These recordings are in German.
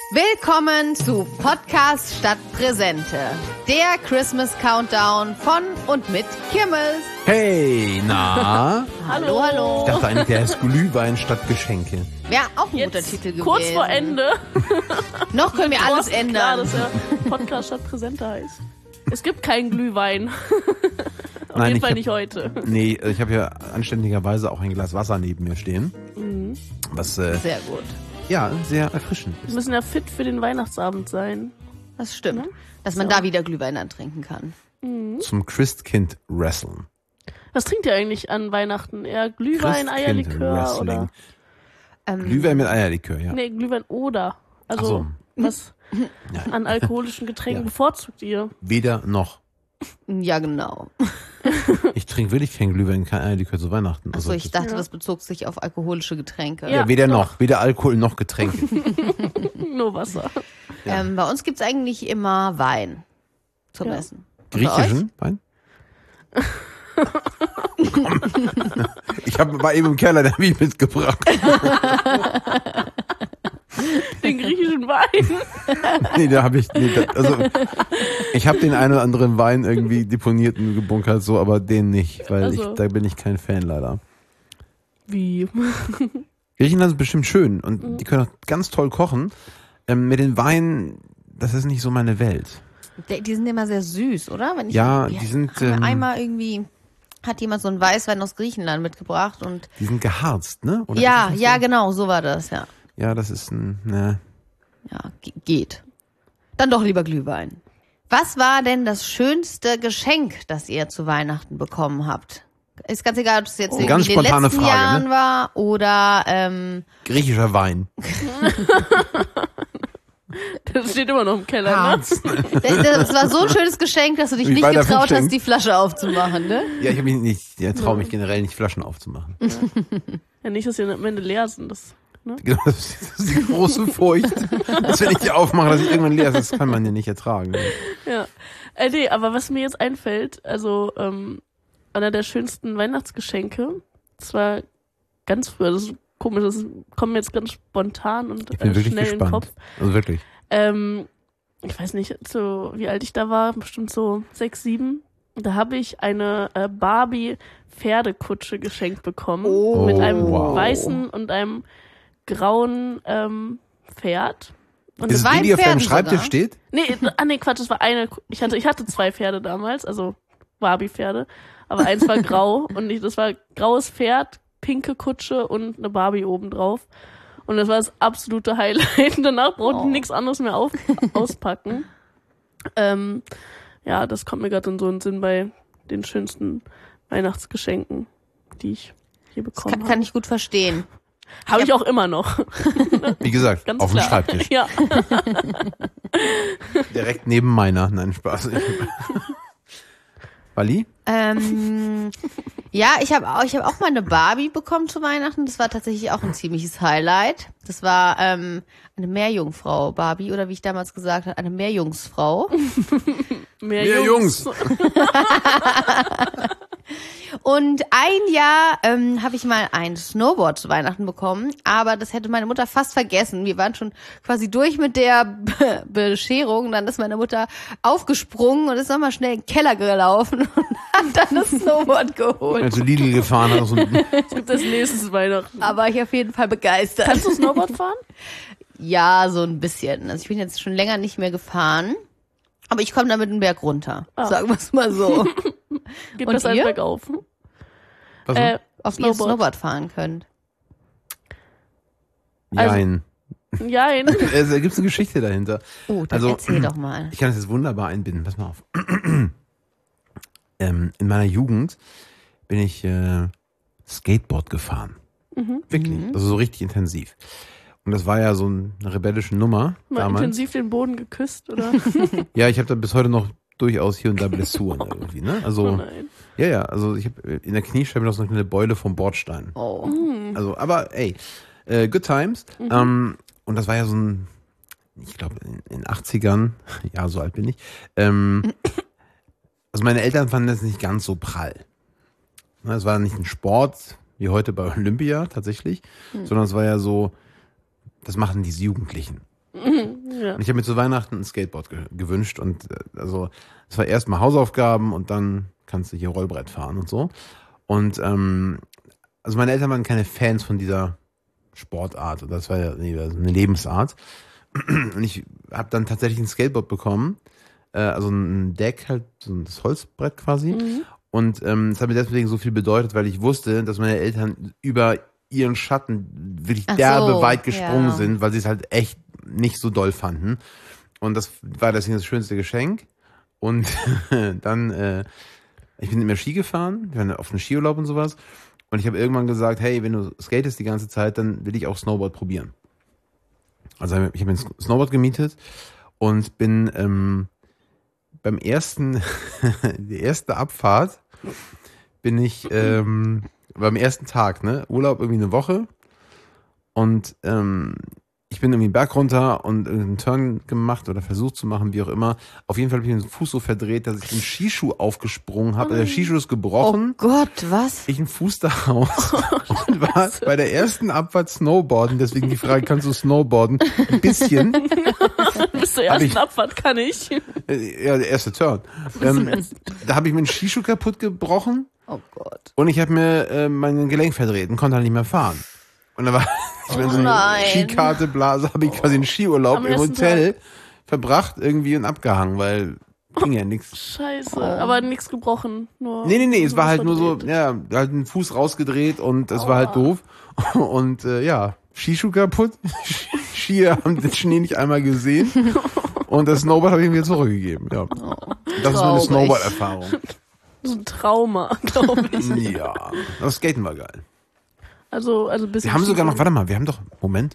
Willkommen zu Podcast statt Präsente. Der Christmas Countdown von und mit Kirmes. Hey, na? Hallo, hallo. Ich dachte eigentlich, der ist Glühwein statt Geschenke. Wäre auch ein guter Jetzt Titel gewesen. kurz vor Ende. Noch können wir alles Klar, ändern. dass der Podcast statt Präsente heißt. Es gibt keinen Glühwein. Auf Nein, jeden Fall nicht heute. Nee, ich habe ja anständigerweise auch ein Glas Wasser neben mir stehen. Was, Sehr gut. ja, sehr erfrischend Wir ist. müssen ja fit für den Weihnachtsabend sein. Das stimmt. Dass man da wieder Glühwein dann trinken kann. Zum Christkind wresteln. Was trinkt ihr eigentlich an Weihnachten? Eher Glühwein, Eierlikör oder? Glühwein mit Eierlikör, ja. Nee, Glühwein oder. Also, Ach so. was an alkoholischen Getränken Ja. bevorzugt ihr? Weder noch. Ja, genau. Ich trinke wirklich kein Glühwein, kein Eierlikör zu Weihnachten. Achso, ich dachte, Ja. das bezog sich auf alkoholische Getränke. Ja. weder doch. noch. Weder Alkohol noch Getränke. Nur Wasser. Ja. Bei uns gibt's eigentlich immer Wein zum Ja. Essen. Und bei euch? Griechischen Wein? Komm. Ich war eben im Keller, der hat mich mitgebracht. Den griechischen Wein. Nee, ich habe den einen oder anderen Wein irgendwie deponiert und gebunkert, so, aber den nicht, weil Also. da bin ich kein Fan leider. Wie? Griechenland ist bestimmt schön und die können auch ganz toll kochen. Mit den Weinen, das ist nicht so meine Welt. Die sind immer sehr süß, oder? Wenn ich Ja, wir die sind, haben einmal irgendwie hat jemand so einen Weißwein aus Griechenland mitgebracht und Die sind geharzt, ne? Oder ja, ist das ja, so? genau, so war das, ja. Ja, das ist ne. Ja, geht. Dann doch lieber Glühwein. Was war denn das schönste Geschenk, das ihr zu Weihnachten bekommen habt? Ist ganz egal, ob es jetzt irgendwie ganz in den spontane letzten Frage, Jahren ne? war oder Griechischer Wein. Das steht immer noch im Keller, ne? Harz. das war so ein schönes Geschenk, dass du dich Wie nicht bei der getraut hast, Funkschenk. die Flasche aufzumachen, ne? Ja, ich traue mich generell nicht, Flaschen aufzumachen. Ja, nicht, dass sie am Ende leer sind. Das, Genau, das ist die große Furcht, dass wenn ich die aufmache, dass ich irgendwann leer ist. Das kann man ja nicht ertragen. ja. Nee, aber was mir jetzt einfällt, also einer der schönsten Weihnachtsgeschenke, das war ganz früher, das ist komisch, das kommt mir jetzt ganz spontan und Ich bin wirklich schnell in den Kopf. gespannt. Also wirklich. Ich weiß nicht, so wie alt ich da war, bestimmt so 6, 7. Da habe ich eine Barbie-Pferdekutsche geschenkt bekommen. Oh. Mit einem Wow. weißen und einem grauen Pferd. Und Ist es Wein die, die auf deinem Pferden Schreibtisch sogar? steht? nee, Quatsch, das war eine. Ich hatte 2 Pferde damals, also Barbie-Pferde. Aber eins war grau und das war graues Pferd, pinke Kutsche und eine Barbie obendrauf. Und das war das absolute Highlight. Danach brauchte ich nichts anderes mehr auspacken. Ja, das kommt mir gerade in so einen Sinn bei den schönsten Weihnachtsgeschenken, die ich hier bekommen Kann ich gut verstehen. Habe ich auch immer noch. Wie gesagt, Ganz auf dem klar. Schreibtisch. Ja. Direkt neben meiner. Nein, Spaß. Wally? Ja, ich hab auch mal eine Barbie bekommen zu Weihnachten. Das war tatsächlich auch ein ziemliches Highlight. Das war eine Meerjungfrau Barbie oder wie ich damals gesagt habe, eine Meerjungsfrau. Mehr Jungs. Und ein Jahr habe ich mal ein Snowboard zu Weihnachten bekommen, aber das hätte meine Mutter fast vergessen. Wir waren schon quasi durch mit der Bescherung. Dann ist meine Mutter aufgesprungen und ist nochmal schnell in den Keller gelaufen und hat dann das Snowboard geholt. Also Lidl gefahren hat. So Es gibt das nächstes Weihnachten. Aber ich auf jeden Fall begeistert. Kannst du Snowboard fahren? Ja, so ein bisschen. Also ich bin jetzt schon länger nicht mehr gefahren, aber ich komme damit den Berg runter. Sagen wir es mal so. Geht Und besser als ihr? bergauf. was Ob ihr Snowboard fahren könnt. Nein. Jein. Da gibt's eine Geschichte dahinter. Oh, dann Also, erzähl doch mal. Ich kann das jetzt wunderbar einbinden. Pass mal auf. In meiner Jugend bin ich Skateboard gefahren. Wirklich. Also so richtig intensiv. Und das war ja so eine rebellische Nummer Mal damals. intensiv den Boden geküsst, oder? Ja, ich habe da bis heute noch durchaus hier und da Blessuren irgendwie, ne? Also Oh nein. ja, also ich habe in der Kniescheibe noch so eine Beule vom Bordstein. Oh. Also, aber ey, good times. Und das war ja so ein, ich glaube in den 80ern, ja, so alt bin ich. Also meine Eltern fanden das nicht ganz so prall. Es war nicht ein Sport, wie heute bei Olympia tatsächlich, sondern es war ja so, das machen diese Jugendlichen. Ja. Und ich habe mir zu Weihnachten ein Skateboard gewünscht und also es war erstmal Hausaufgaben und dann kannst du hier Rollbrett fahren und so. Und also meine Eltern waren keine Fans von dieser Sportart. Das war ja eine Lebensart. Und ich habe dann tatsächlich ein Skateboard bekommen. Also ein Deck, halt so das Holzbrett quasi. Und es hat mir deswegen so viel bedeutet, weil ich wusste, dass meine Eltern über ihren Schatten wirklich derbe weit gesprungen sind, weil sie es halt echt nicht so doll fanden. Und das war deswegen das schönste Geschenk. Und dann, ich bin immer Ski gefahren, wir waren auf einen Skiurlaub und sowas. Und ich habe irgendwann gesagt, hey, wenn du skatest die ganze Zeit, dann will ich auch Snowboard probieren. Also ich habe ein Snowboard gemietet und bin die erste Abfahrt bin ich beim ersten Tag, ne, Urlaub irgendwie eine Woche und ich bin irgendwie einen Berg runter und einen Turn gemacht oder versucht zu machen, wie auch immer. Auf jeden Fall habe ich den Fuß so verdreht, dass ich den Skischuh aufgesprungen habe. Der Skischuh ist gebrochen. Oh Gott, was? Ich einen Fuß da raus und war bei der ersten Abfahrt Snowboarden. Deswegen die Frage, kannst du Snowboarden? Ein bisschen. Bis zur ersten Abfahrt kann ich. Ja, der erste Turn. Da habe ich mir einen Skischuh kaputt gebrochen. Oh Gott. Und ich habe mir mein Gelenk verdreht und konnte halt nicht mehr fahren. Und da war ich in so eine Skikarte, Blase, habe ich quasi einen Skiurlaub im Hotel verbracht irgendwie und abgehangen, weil ging ja nichts. Scheiße, aber nichts gebrochen. Nur nee, es war halt nur so, ja, halt einen Fuß rausgedreht und es war halt doof. Und ja, Skischuh kaputt, Skier haben den Schnee nicht einmal gesehen und das Snowboard habe ich ihm wieder zurückgegeben. Ja. Das ist meine Snowboard-Erfahrung. So ein Trauma, glaube ich. Ja, aber Skaten war geil. Also ein bisschen. Wir haben sogar noch, warte mal, wir haben doch, Moment.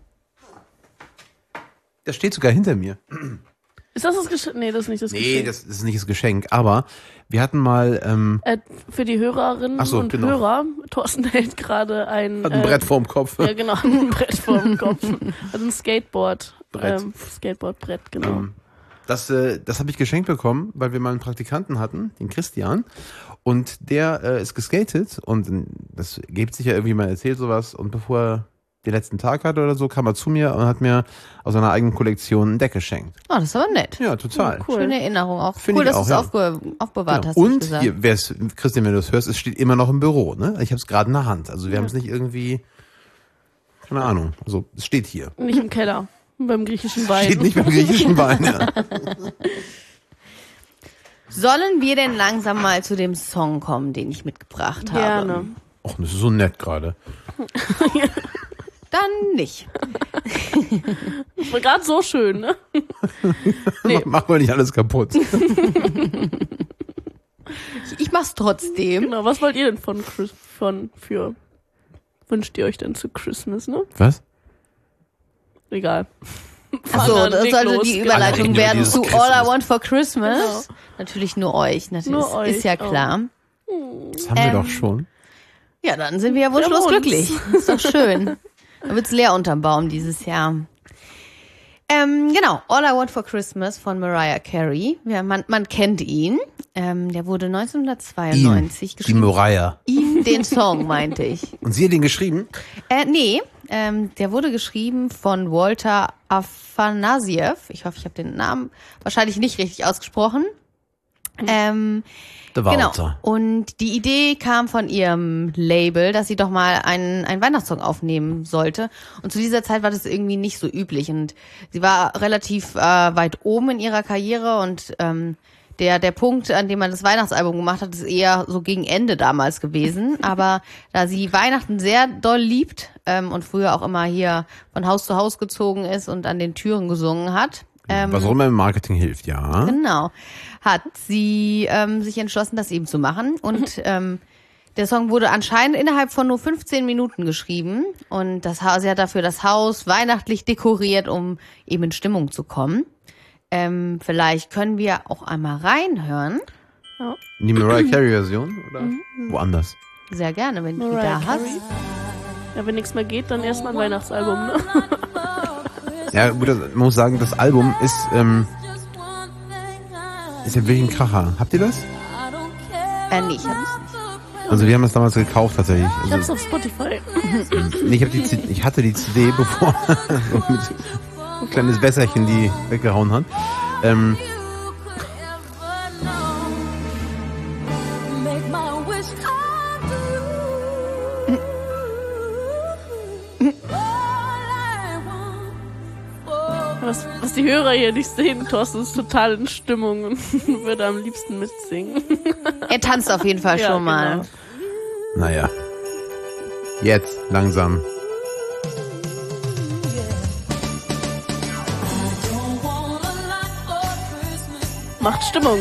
Das steht sogar hinter mir. Ist das das Geschenk? Nee, das ist nicht das Geschenk. Nee, das ist nicht das Geschenk, aber wir hatten mal... für die Hörerinnen und Hörer, Thorsten hält gerade ein Brett vorm Kopf. Ja, genau, ein Brett vorm Kopf. Also ein Skateboard. Brett. Skateboardbrett, genau. Das habe ich geschenkt bekommen, weil wir mal einen Praktikanten hatten, den Christian. Und der ist geskatet und das gibt sich ja irgendwie mal erzählt sowas. Und bevor er den letzten Tag hatte oder so, kam er zu mir und hat mir aus seiner eigenen Kollektion ein Deck geschenkt. Oh, das ist aber nett. Ja, total. Cool. Schöne Erinnerung auch. Find cool, dass du es auch, aufbewahrt hast. Und hier, Christian, wenn du das hörst, es steht immer noch im Büro, ne? Ich habe es gerade in der Hand. Also wir haben es nicht irgendwie, keine Ahnung. Also es steht hier. Nicht im Keller. Beim griechischen Wein. Steht nicht beim griechischen Wein, ja. Sollen wir denn langsam mal zu dem Song kommen, den ich mitgebracht habe? Gerne. Och, das ist so nett gerade. Dann nicht. Das war gerade so schön, ne? Nee. Mach mal nicht alles kaputt. Ich mach's trotzdem. Genau, was wollt ihr denn wünscht ihr euch denn zu Christmas, ne? Was? Egal. Achso, das sollte die Überleitung werden zu All I Want for Christmas. Genau. Natürlich nur euch, natürlich. Nur euch, ist ja klar. Das haben wir doch schon. Ja, dann sind wir ja wunschlos glücklich. Ist doch schön. Dann wird's leer unterm Baum dieses Jahr. Genau, All I Want for Christmas von Mariah Carey. Ja, man kennt ihn. Der wurde 1992 geschrieben. Die Mariah. Den Song, meinte ich. Und sie hat ihn geschrieben? Nee, der wurde geschrieben von Walter Afanasieff. Ich hoffe, ich habe den Namen wahrscheinlich nicht richtig ausgesprochen. Der Walter. Genau. Und die Idee kam von ihrem Label, dass sie doch mal einen Weihnachtssong aufnehmen sollte. Und zu dieser Zeit war das irgendwie nicht so üblich. Und sie war relativ weit oben in ihrer Karriere und der Punkt, an dem man das Weihnachtsalbum gemacht hat, ist eher so gegen Ende damals gewesen. Aber da sie Weihnachten sehr doll liebt und früher auch immer hier von Haus zu Haus gezogen ist und an den Türen gesungen hat. Was auch immer im Marketing hilft, ja. Genau. Hat sie sich entschlossen, das eben zu machen. Und der Song wurde anscheinend innerhalb von nur 15 Minuten geschrieben. Und sie hat dafür das Haus weihnachtlich dekoriert, um eben in Stimmung zu kommen. Vielleicht können wir auch einmal reinhören. Ja. In die Mariah Carey Version oder woanders? Sehr gerne, wenn du die Mariah da hast. Carey. Ja, wenn nichts mehr geht, dann erstmal ein Weihnachtsalbum, ne? Ja, gut, man muss sagen, das Album ist ja wirklich ein Kracher. Habt ihr das? Nee, ich hab's nicht. Also wir haben das damals gekauft tatsächlich. Ich hab's auf Spotify. Nee, ich hatte die CD bevor. Kleines Wässerchen, die weggehauen hat. Was die Hörer hier nicht sehen, Thorsten ist total in Stimmung und würde am liebsten mitsingen. Er tanzt auf jeden Fall Ja, schon mal. genau. Naja. Jetzt, langsam. Macht Stimmung.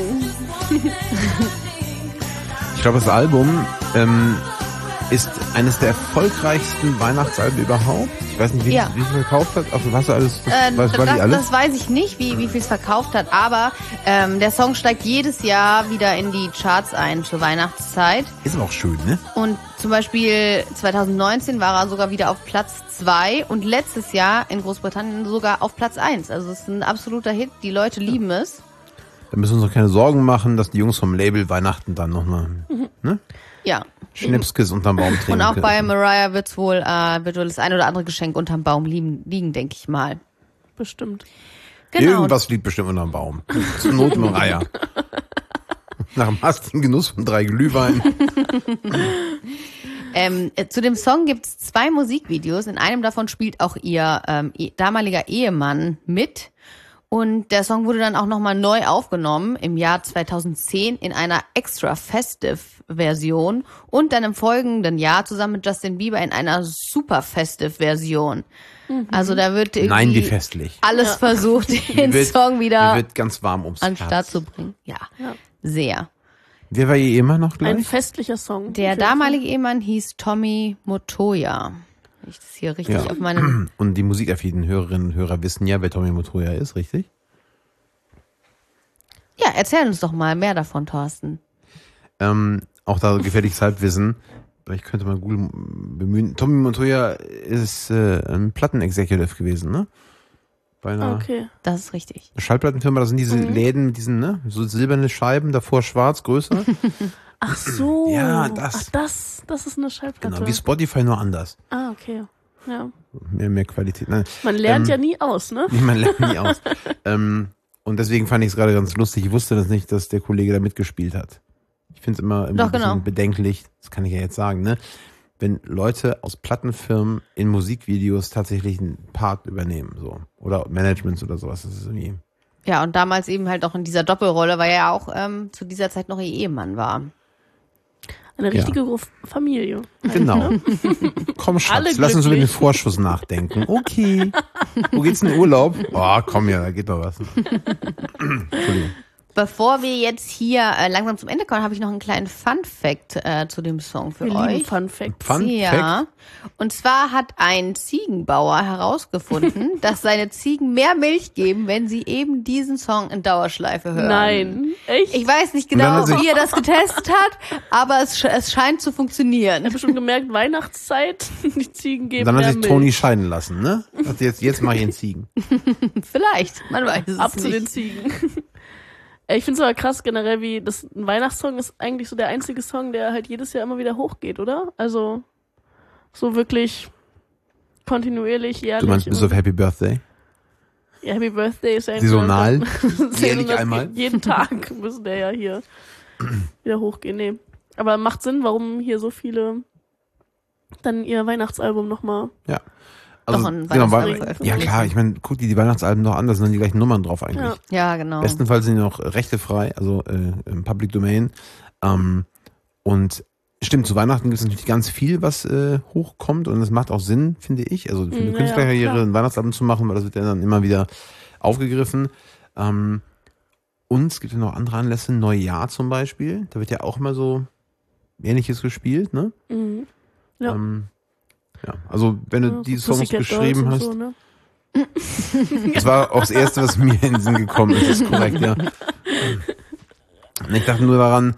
Ich glaube, das Album ist eines der erfolgreichsten Weihnachtsalben überhaupt. Ich weiß nicht, wie Ja. viel verkauft hat. Also, hast du alles? War die alles? Das weiß ich nicht, wie viel es verkauft hat, aber der Song steigt jedes Jahr wieder in die Charts ein zur Weihnachtszeit. Ist aber auch schön, ne? Und zum Beispiel 2019 war er sogar wieder auf Platz 2 und letztes Jahr in Großbritannien sogar auf Platz 1. Also es ist ein absoluter Hit, die Leute lieben es. Da müssen wir uns noch keine Sorgen machen, dass die Jungs vom Label Weihnachten dann nochmal, ne? Ja. Schnipskes unterm Baum trinken. Und auch bei Mariah wird wohl das ein oder andere Geschenk unterm Baum liegen, denke ich mal. Bestimmt. Genau. Irgendwas liegt bestimmt unterm Baum. Zur Not Mariah. Nach dem hastigen Genuss von 3 Glühwein. Zu dem Song gibt's 2 Musikvideos. In einem davon spielt auch ihr damaliger Ehemann mit. Und der Song wurde dann auch nochmal neu aufgenommen im Jahr 2010 in einer extra festive Version und dann im folgenden Jahr zusammen mit Justin Bieber in einer super festive Version. Also da wird irgendwie Nein, wie festlich. alles versucht, den Song Die wieder wird ganz warm ums an den Start Herz. zu bringen. Ja, Ja. sehr. Wer war ihr Ehemann noch Ein gleich? festlicher Song. Der damalige Ehemann hieß Tommy Motoya. Wenn ich das hier richtig auf meinem... Und die musikaffinen Hörerinnen und Hörer wissen ja, wer Tommy Motoya ist, richtig? Ja, erzähl uns doch mal mehr davon, Thorsten. Auch da gefährliches Halbwissen. Vielleicht könnte man Google bemühen. Tommy Motoya ist ein Plattenexecutive gewesen, ne? Bei einer Okay. Das ist richtig. Schallplattenfirma. Das sind diese Läden mit diesen, ne? So silberne Scheiben, davor schwarz, größer. Ach so. Ja, das. Ach, das ist eine Schallplatte. Genau, wie Spotify, nur anders. Ah, okay. Ja. Mehr Qualität. Nein, Man lernt ja nie aus, ne? man lernt nie aus. Und deswegen fand ich es gerade ganz lustig. Ich wusste das nicht, dass der Kollege da mitgespielt hat. Ich finde es immer Doch, ein bisschen genau. bedenklich, das kann ich ja jetzt sagen, ne? Wenn Leute aus Plattenfirmen in Musikvideos tatsächlich einen Part übernehmen, so. Oder Managements oder sowas. Das ist irgendwie. Ja, und damals eben halt auch in dieser Doppelrolle, weil er ja auch zu dieser Zeit noch ihr Ehemann war. Eine richtige Familie. Genau. Komm, Alle Schatz, lass uns über den glücklich. Vorschuss nachdenken. Okay. Wo geht's in den Urlaub? Oh, komm ja, da geht doch was. Entschuldigung. Bevor wir jetzt hier langsam zum Ende kommen, habe ich noch einen kleinen Fun-Fact zu dem Song für Wir euch. lieben Fun Facts. Fun Ja. Fact. Und zwar hat ein Ziegenbauer herausgefunden, dass seine Ziegen mehr Milch geben, wenn sie eben diesen Song in Dauerschleife hören. Nein. Echt? Ich weiß nicht Und dann genau, hat sich- wie er das getestet hat, aber es scheint zu funktionieren. Ich habe schon gemerkt, Weihnachtszeit, die Ziegen geben Dann hat mehr sich Milch. Toni scheiden lassen, ne? Dachte, jetzt mache ich einen Ziegen. Vielleicht, man weiß es Ab nicht. zu den Ziegen. Ich finde es aber krass generell, wie das ein Weihnachtssong ist eigentlich so der einzige Song, der halt jedes Jahr immer wieder hochgeht, oder? Also so wirklich kontinuierlich, jährlich. Du meinst bis immer. auf Happy Birthday? Ja, Happy Birthday ist ja Saisonal? Saisonal. Jährlich einmal? Jeden Tag müssen der ja hier wieder hochgehen. Nee. Aber macht Sinn, warum hier so viele dann ihr Weihnachtsalbum nochmal. Ja. Also, Doch, ein genau, Weihnachtsalbum weil, ja veröffentlicht. klar, ich meine, guck dir die Weihnachtsalben noch an, da sind dann die gleichen Nummern drauf eigentlich. Ja. Ja, genau. Bestenfalls sind die noch rechtefrei, also im Public Domain. Und stimmt, zu Weihnachten gibt es natürlich ganz viel, was hochkommt und es macht auch Sinn, finde ich. Also für eine Ja, Künstlerkarriere klar. ein Weihnachtsalbum zu machen, weil das wird ja dann immer wieder aufgegriffen. Und es gibt ja noch andere Anlässe, Neujahr zum Beispiel, da wird ja auch immer so Ähnliches gespielt, ne? Mhm. Ja. Ja, also wenn du Ja, die so Songs Pussycat geschrieben Dolls hast, und so, ne? das war auch das Erste, was mir in den Sinn gekommen ist, ist korrekt, ja. Und ich dachte nur daran,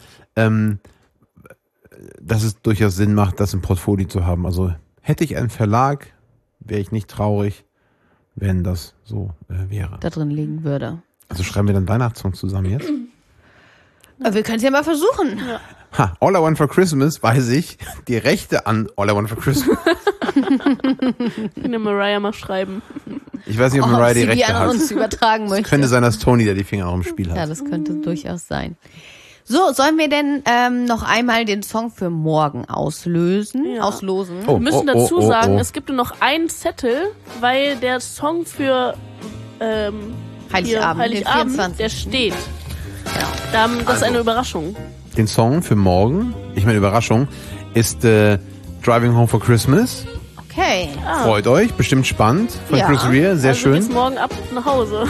dass es durchaus Sinn macht, das im Portfolio zu haben. Also hätte ich einen Verlag, wäre ich nicht traurig, wenn das so wäre. da drin liegen würde. Also schreiben wir dann Weihnachtssongs zusammen jetzt? Wir können es ja mal versuchen. Ha, All I Want for Christmas, weiß ich, die Rechte an All I Want for Christmas. Eine Mariah mal schreiben. Ich weiß nicht, ob Mariah die sie die Rechte an hat. uns übertragen möchte. Könnte sein, dass Tony da die Finger auch im Spiel hat. Ja, das könnte durchaus sein. So, sollen wir denn noch einmal den Song für morgen auslosen? Ja. Oh, Wir müssen dazu sagen, oh. es gibt nur noch einen Zettel, weil der Song für Heiligabend, hier, den 24. der steht. Ja. Das ist eine Überraschung. Den Song für morgen, ich meine Überraschung, ist Driving Home for Christmas. Okay. Freut euch, bestimmt spannend. Von Ja. Chris Rea, sehr also schön. Bis morgen ab nach Hause.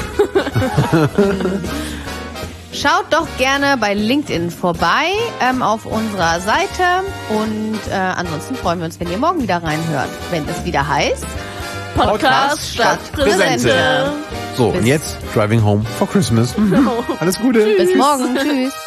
Schaut doch gerne bei LinkedIn vorbei auf unserer Seite und ansonsten freuen wir uns, wenn ihr morgen wieder reinhört, wenn es wieder heißt Podcast statt Präsente. So, und jetzt Driving Home for Christmas. Alles Gute. Bis morgen. Tschüss.